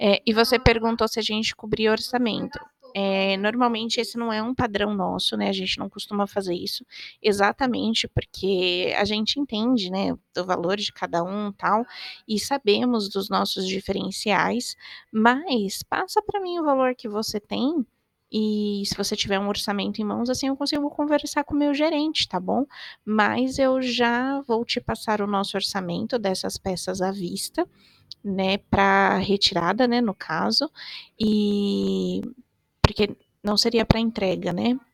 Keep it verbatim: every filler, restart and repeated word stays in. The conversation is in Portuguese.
É, e você perguntou se a gente cobria orçamento. Eh, normalmente esse não é um padrão nosso, né, a gente não costuma fazer isso, exatamente porque a gente entende, né, do valor de cada um, tal, e sabemos dos nossos diferenciais, mas passa para mim o valor que você tem, e se você tiver um orçamento em mãos, assim, eu consigo conversar com o meu gerente, tá bom? Mas eu já vou te passar o nosso orçamento dessas peças à vista, né, pra retirada, né, no caso, e porque não seria para entrega, né.